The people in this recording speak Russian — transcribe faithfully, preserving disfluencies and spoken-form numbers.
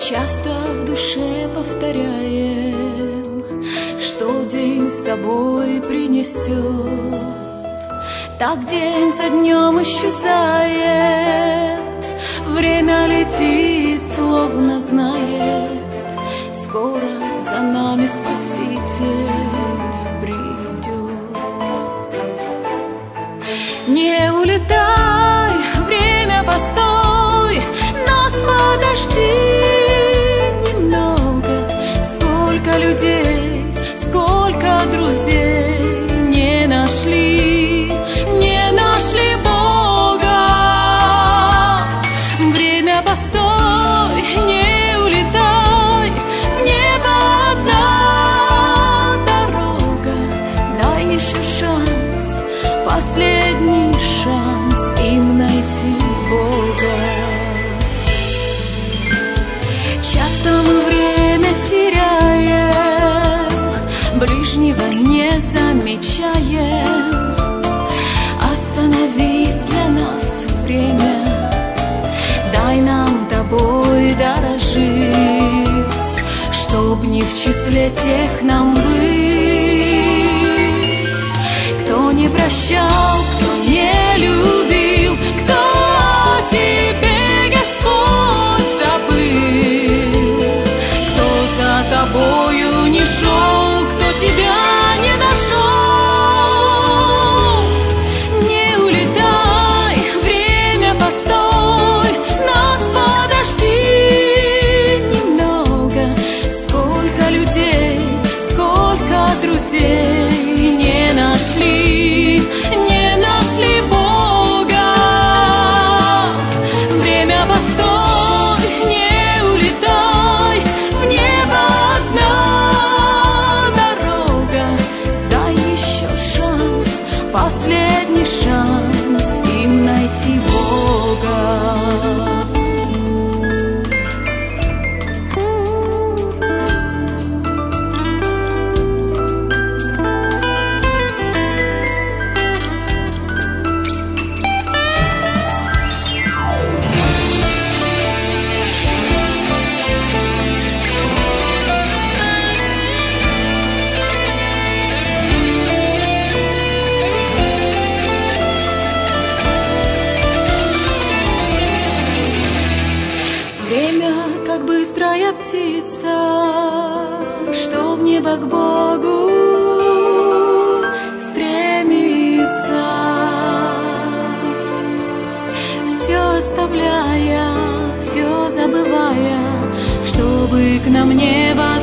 Часто в душе повторяем, что день с собой принесет. Так день за днем исчезает, время летит, словно знает, скоро за нами Спаситель придет. Не улетай, время постой, нас подожди немного. Сколько людей, сколько друзей не нашли, не нашли Бога. Время постой, не улетай, в небо одна дорога. Дай еще шанс, последний шанс им найти Бога. Часто мы время теряем, ближнего не замечаем. Остановись для нас время, дай нам тобой дорожить, чтоб не в числе тех нам быть, кто не прощал, кто не любил, кто о тебе, Господь, забыл, кто за тобою не шел, кто тебя не нашел. Не улетай, время постой, нас подожди немного. Сколько людей, сколько друзей не нашли, не нашли Бога. Время постой, не улетай, в небо одна дорога. Дай еще шанс, последний шанс им найти Бога. Время, как быстрая птица, что в небо к Богу стремится, все оставляя, все забывая, чтобы к нам небо